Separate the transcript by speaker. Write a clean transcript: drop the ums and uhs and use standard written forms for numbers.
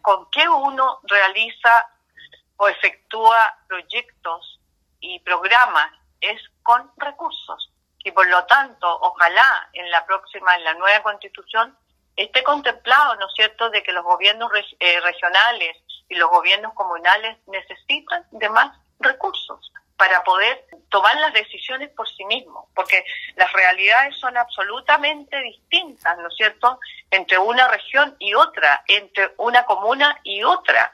Speaker 1: con qué uno realiza o efectúa proyectos y programas, es con recursos. Y por lo tanto, ojalá en la nueva Constitución, esté contemplado, ¿no es cierto?, de que los gobiernos regionales y los gobiernos comunales necesitan de más recursos para poder tomar las decisiones por sí mismos, porque las realidades son absolutamente distintas, ¿no es cierto?, entre una región y otra, entre una comuna y otra.